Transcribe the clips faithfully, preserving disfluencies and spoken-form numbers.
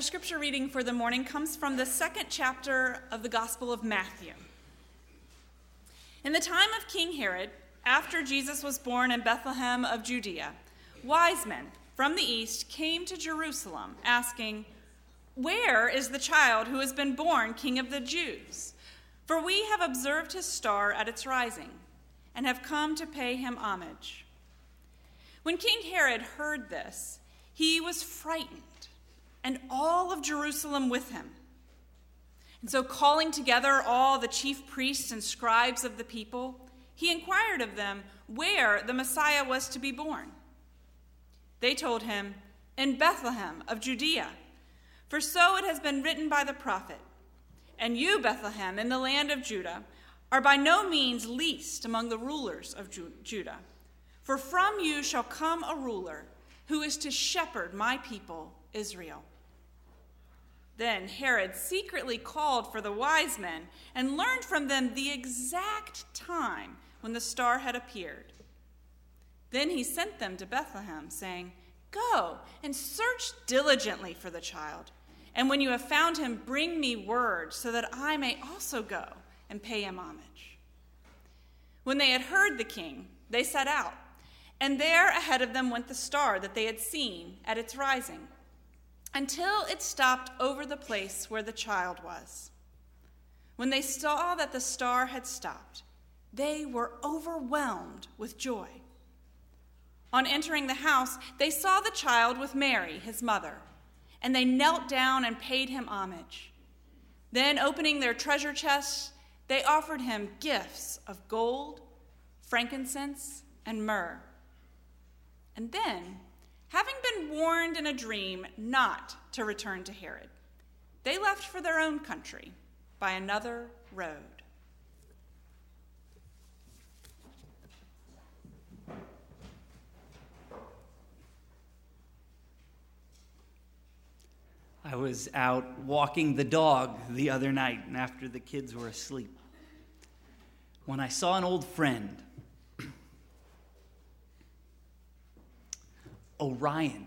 Our scripture reading for the morning comes from the second chapter of the Gospel of Matthew. In the time of King Herod, after Jesus was born in Bethlehem of Judea, wise men from the east came to Jerusalem, asking, "Where is the child who has been born King of the Jews? For we have observed his star at its rising, and have come to pay him homage." When King Herod heard this, he was frightened, and all of Jerusalem with him. And so, calling together all the chief priests and scribes of the people, he inquired of them where the Messiah was to be born. They told him, "In Bethlehem of Judea, for so it has been written by the prophet, 'And you, Bethlehem, in the land of Judah, are by no means least among the rulers of Ju- Judah. For from you shall come a ruler who is to shepherd my people, Israel.'" Then Herod secretly called for the wise men and learned from them the exact time when the star had appeared. Then he sent them to Bethlehem, saying, "Go and search diligently for the child, and when you have found him, bring me word so that I may also go and pay him homage." When they had heard the king, they set out, and there ahead of them went the star that they had seen at its rising, until it stopped over the place where the child was. When they saw that the star had stopped, they were overwhelmed with joy. On entering the house, they saw the child with Mary, his mother, and they knelt down and paid him homage. Then, opening their treasure chests, they offered him gifts of gold, frankincense, and myrrh. And then, having been warned in a dream not to return to Herod, they left for their own country by another road. I was out walking the dog the other night after the kids were asleep when I saw an old friend, Orion.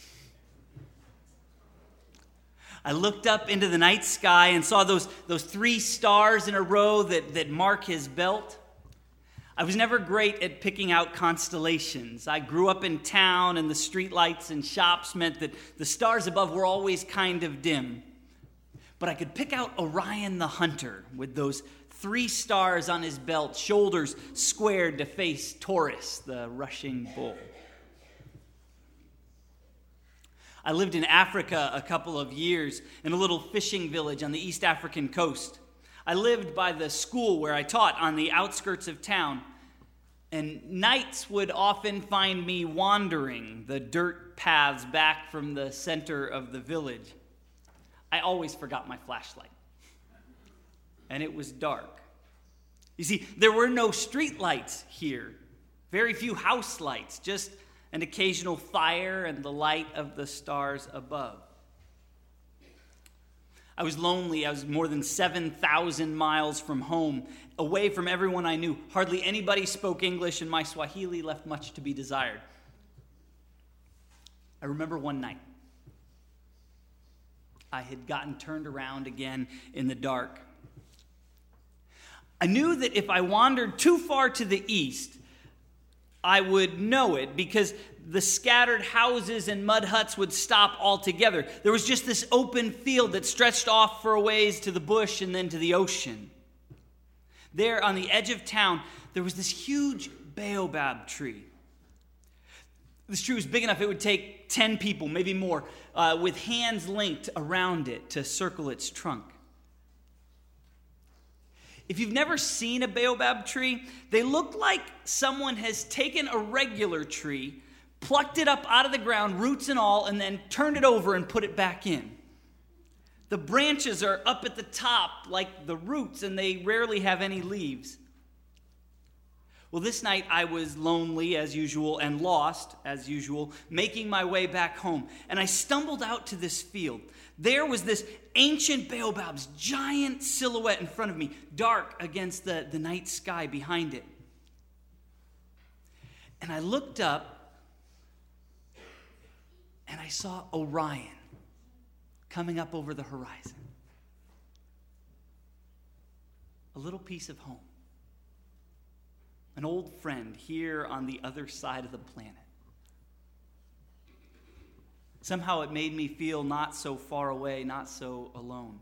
I looked up into the night sky and saw those, those three stars in a row that, that mark his belt. I was never great at picking out constellations. I grew up in town, and the streetlights and shops meant that the stars above were always kind of dim. But I could pick out Orion the hunter with those three stars on his belt, shoulders squared to face Taurus, the rushing bull. I lived in Africa a couple of years in a little fishing village on the East African coast. I lived by the school where I taught on the outskirts of town, and nights would often find me wandering the dirt paths back from the center of the village. I always forgot my flashlight, and it was dark. You see, there were no street lights here, very few house lights, just an occasional fire and the light of the stars above. I was lonely. I was more than seven thousand miles from home, away from everyone I knew. Hardly anybody spoke English, and my Swahili left much to be desired. I remember one night, I had gotten turned around again in the dark. I knew that if I wandered too far to the east, I would know it, because the scattered houses and mud huts would stop altogether. There was just this open field that stretched off for a ways to the bush and then to the ocean. There on the edge of town, there was this huge baobab tree. This tree was big enough it would take ten people, maybe more, uh, with hands linked around it to circle its trunk. If you've never seen a baobab tree, they look like someone has taken a regular tree, plucked it up out of the ground, roots and all, and then turned it over and put it back in. The branches are up at the top like the roots, and they rarely have any leaves. Well, this night I was lonely as usual and lost as usual, making my way back home. And I stumbled out to this field. There was this ancient baobab's giant silhouette in front of me, dark against the, the night sky behind it. And I looked up, and I saw Orion, coming up over the horizon. A little piece of home. An old friend here on the other side of the planet. Somehow it made me feel not so far away, not so alone.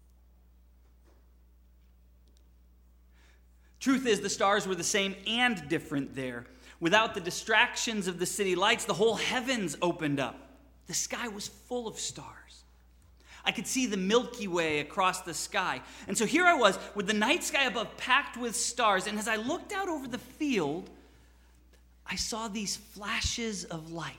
Truth is, the stars were the same and different there. Without the distractions of the city lights, the whole heavens opened up. The sky was full of stars. I could see the Milky Way across the sky. And so here I was with the night sky above packed with stars. And as I looked out over the field, I saw these flashes of light.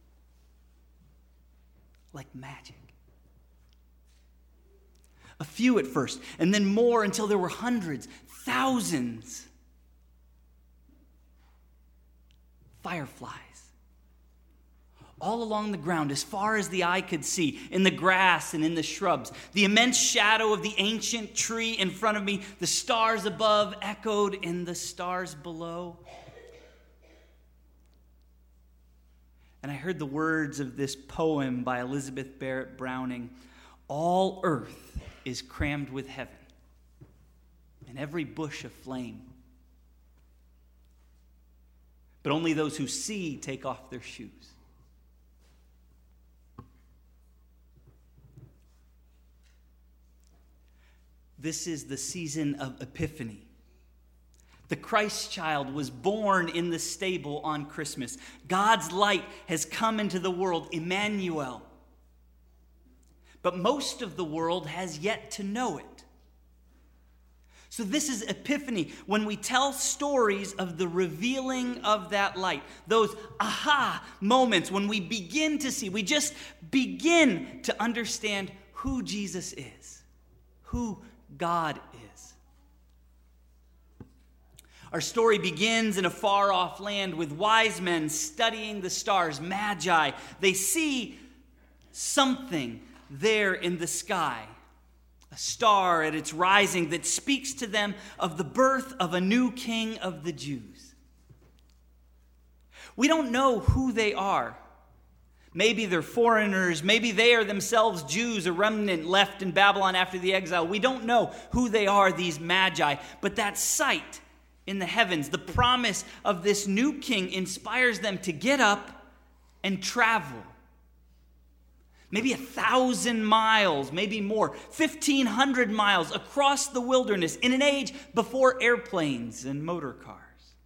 Like magic. A few at first, and then more until there were hundreds, thousands. Fireflies. All along the ground, as far as the eye could see, in the grass and in the shrubs. The immense shadow of the ancient tree in front of me, the stars above echoed in the stars below. And I heard the words of this poem by Elizabeth Barrett Browning. All earth is crammed with heaven, and every bush aflame. But only those who see take off their shoes. This is the season of Epiphany. The Christ child was born in the stable on Christmas. God's light has come into the world, Emmanuel. But most of the world has yet to know it. So this is Epiphany, when we tell stories of the revealing of that light. Those aha moments when we begin to see, we just begin to understand who Jesus is, who God is. Our story begins in a far-off land with wise men studying the stars, magi. They see something there in the sky, a star at its rising that speaks to them of the birth of a new king of the Jews. We don't know who they are. Maybe they're foreigners. Maybe they are themselves Jews, a remnant left in Babylon after the exile. We don't know who they are, these magi. But that sight in the heavens, the promise of this new king, inspires them to get up and travel. Maybe a thousand miles, maybe more, fifteen hundred miles across the wilderness in an age before airplanes and motor cars.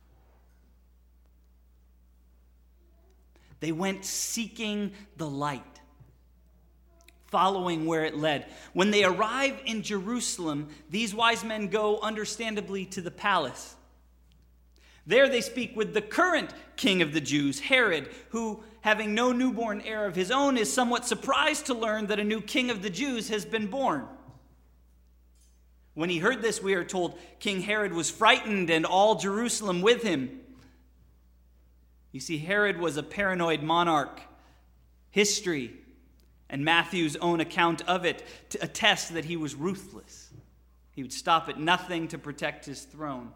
They went seeking the light, following where it led. When they arrive in Jerusalem, these wise men go, understandably, to the palace. There they speak with the current king of the Jews, Herod, who, having no newborn heir of his own, is somewhat surprised to learn that a new king of the Jews has been born. When he heard this, we are told, King Herod was frightened and all Jerusalem with him. You see, Herod was a paranoid monarch. History and Matthew's own account of it to attest that he was ruthless. He would stop at nothing to protect his throne.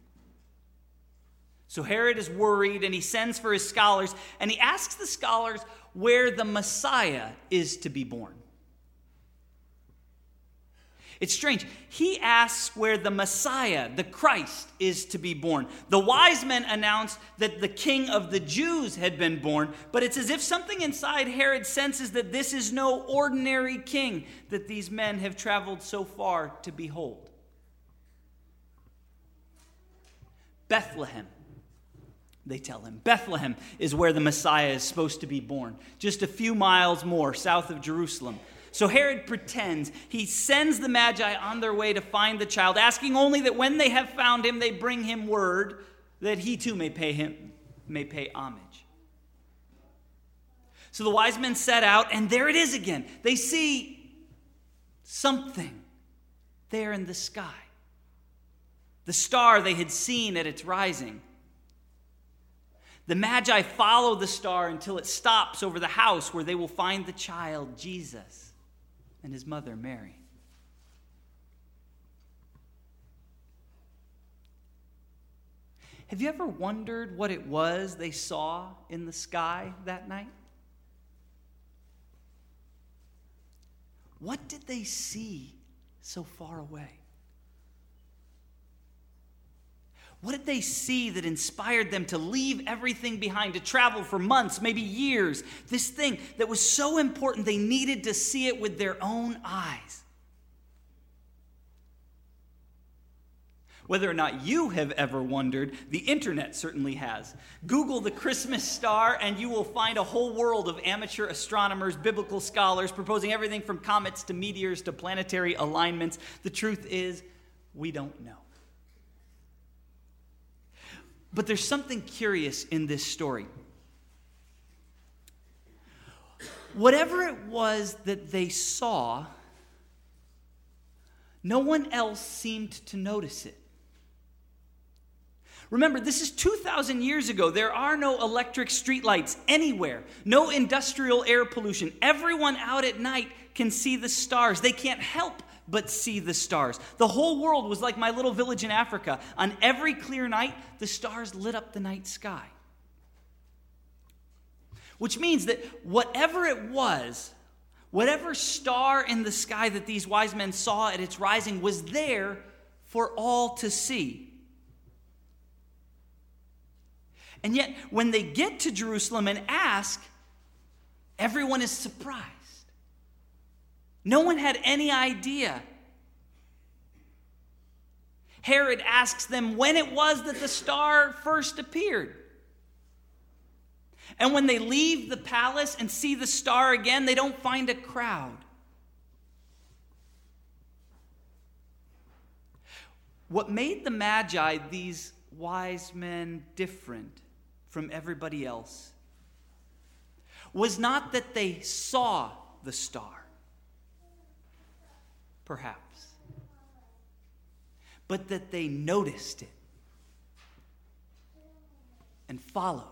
So Herod is worried, and he sends for his scholars, and he asks the scholars where the Messiah is to be born. It's strange. He asks where the Messiah, the Christ, is to be born. The wise men announced that the King of the Jews had been born, but it's as if something inside Herod senses that this is no ordinary king that these men have traveled so far to behold. Bethlehem, they tell him. Bethlehem is where the Messiah is supposed to be born, just a few miles more south of Jerusalem. So Herod pretends. He sends the Magi on their way to find the child, asking only that when they have found him, they bring him word that he too may pay him, may pay homage. So the wise men set out, and there it is again. They see something there in the sky. The star they had seen at its rising. The Magi follow the star until it stops over the house where they will find the child, Jesus, and his mother, Mary. Have you ever wondered what it was they saw in the sky that night? what did they see so far away? What did they see that inspired them to leave everything behind, to travel for months, maybe years? This thing that was so important, they needed to see it with their own eyes. Whether or not you have ever wondered, the internet certainly has. Google the Christmas star and you will find a whole world of amateur astronomers, biblical scholars, proposing everything from comets to meteors to planetary alignments. The truth is, we don't know. But there's something curious in this story. Whatever it was that they saw, no one else seemed to notice it. Remember, this is two thousand years ago. There are no electric streetlights anywhere, no industrial air pollution. Everyone out at night can see the stars. They can't help but see the stars. The whole world was like my little village in Africa. On every clear night, the stars lit up the night sky. Which means that whatever it was, whatever star in the sky that these wise men saw at its rising was there for all to see. And yet, when they get to Jerusalem and ask, everyone is surprised. No one had any idea. Herod asks them when it was that the star first appeared. And when they leave the palace and see the star again, they don't find a crowd. What made the Magi, these wise men, different from everybody else was not that they saw the star, perhaps, but that they noticed it and followed.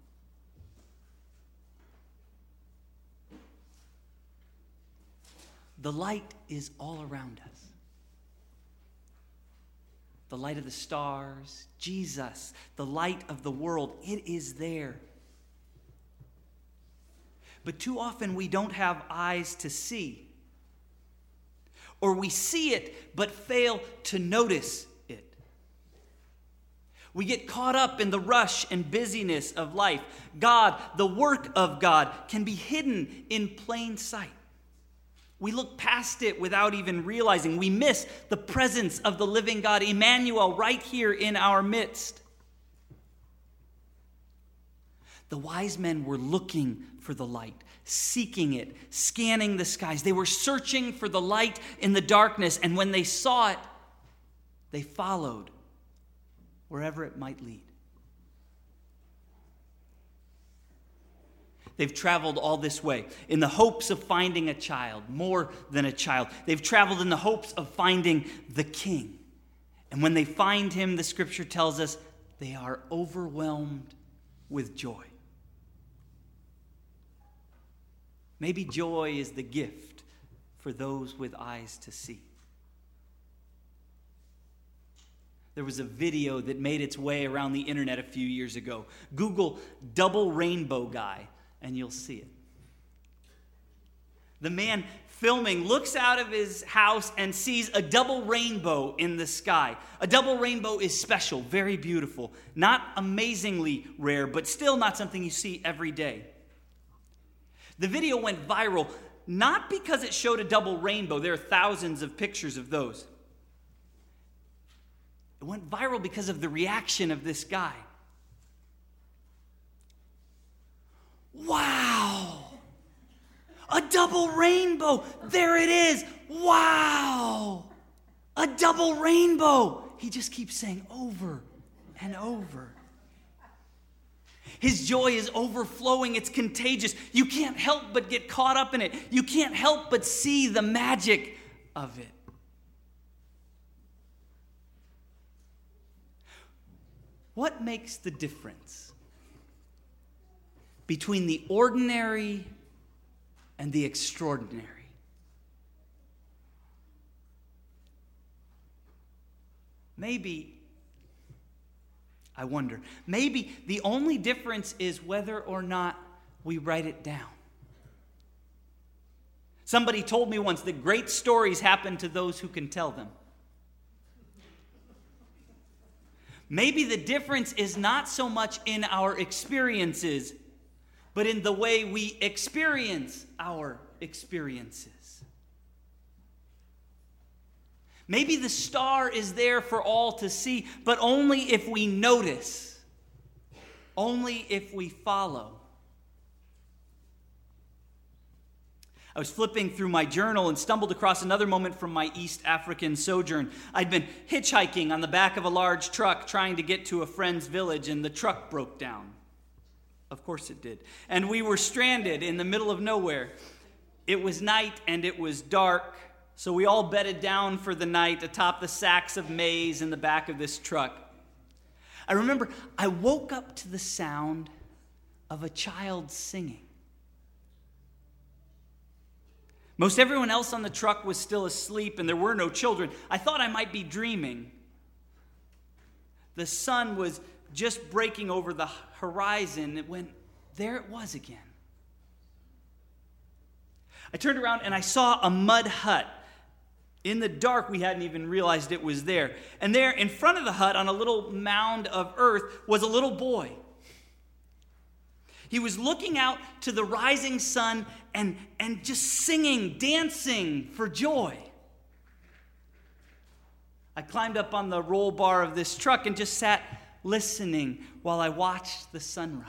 The light is all around us. The light of the stars, Jesus, the light of the world, it is there. But too often we don't have eyes to see. Or we see it but fail to notice it. We get caught up in the rush and busyness of life. God, the work of God, can be hidden in plain sight. We look past it without even realizing. We miss the presence of the living God, Emmanuel, right here in our midst. The wise men were looking for the light, seeking it, scanning the skies. They were searching for the light in the darkness, and when they saw it, they followed wherever it might lead. They've traveled all this way in the hopes of finding a child, more than a child. They've traveled in the hopes of finding the king. And when they find him, the scripture tells us, they are overwhelmed with joy. Maybe joy is the gift for those with eyes to see. There was a video that made its way around the internet a few years ago. Google double rainbow guy, and you'll see it. The man filming looks out of his house and sees a double rainbow in the sky. A double rainbow is special, very beautiful. Not amazingly rare, but still not something you see every day. The video went viral, not because it showed a double rainbow. There are thousands of pictures of those. It went viral because of the reaction of this guy. Wow! A double rainbow! There it is! Wow! A double rainbow! He just keeps saying over and over. His joy is overflowing. It's contagious. You can't help but get caught up in it. You can't help but see the magic of it. What makes the difference between the ordinary and the extraordinary? Maybe, I wonder, maybe the only difference is whether or not we write it down. Somebody told me once that great stories happen to those who can tell them. Maybe the difference is not so much in our experiences, but in the way we experience our experiences. Maybe the star is there for all to see, but only if we notice, only if we follow. I was flipping through my journal and stumbled across another moment from my East African sojourn. I'd been hitchhiking on the back of a large truck trying to get to a friend's village, and the truck broke down. Of course it did. And we were stranded in the middle of nowhere. It was night and it was dark, so we all bedded down for the night atop the sacks of maize in the back of this truck. I remember I woke up to the sound of a child singing. Most everyone else on the truck was still asleep, and there were no children. I thought I might be dreaming. The sun was just breaking over the horizon when there it was again. I turned around and I saw a mud hut. In the dark, we hadn't even realized it was there. And there in front of the hut, on a little mound of earth, was a little boy. He was looking out to the rising sun and, and just singing, dancing for joy. I climbed up on the roll bar of this truck and just sat listening while I watched the sunrise.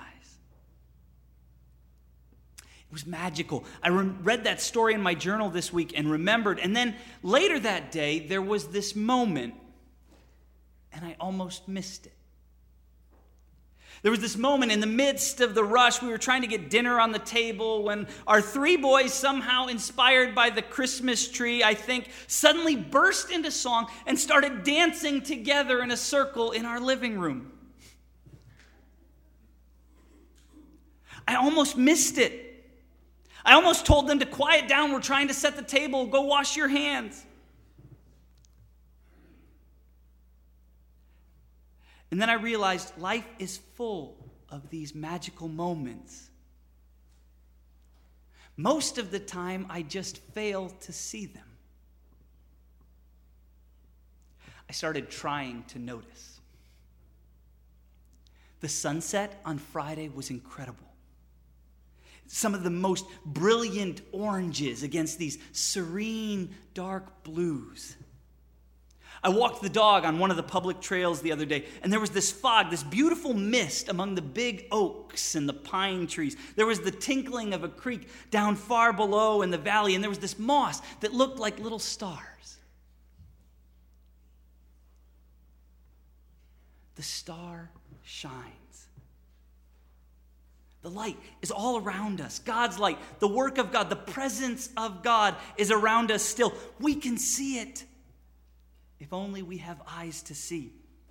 It was magical. I re- read that story in my journal this week and remembered. And then later that day, there was this moment, and I almost missed it. There was this moment in the midst of the rush. We were trying to get dinner on the table when our three boys, somehow inspired by the Christmas tree, I think, suddenly burst into song and started dancing together in a circle in our living room. I almost missed it. I almost told them to quiet down. We're trying to set the table. Go wash your hands. And then I realized life is full of these magical moments. Most of the time, I just fail to see them. I started trying to notice. The sunset on Friday was incredible. Some of the most brilliant oranges against these serene, dark blues. I walked the dog on one of the public trails the other day, and there was this fog, this beautiful mist among the big oaks and the pine trees. There was the tinkling of a creek down far below in the valley, and there was this moss that looked like little stars. The star shines. The light is all around us. God's light, the work of God, the presence of God is around us still. We can see it. If only we have eyes to see.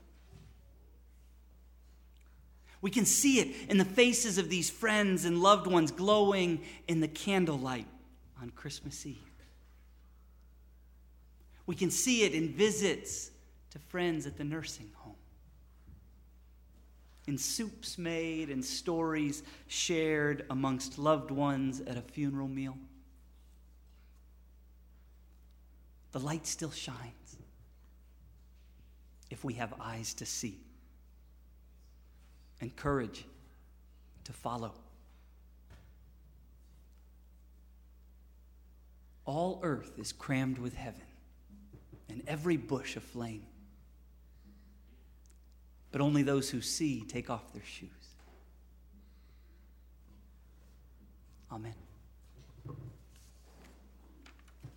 We can see it in the faces of these friends and loved ones glowing in the candlelight on Christmas Eve. We can see it in visits to friends at the nursing home. In soups made and stories shared amongst loved ones at a funeral meal. The light still shines. If we have eyes to see and courage to follow. All earth is crammed with heaven and every bush aflame. But only those who see take off their shoes. Amen.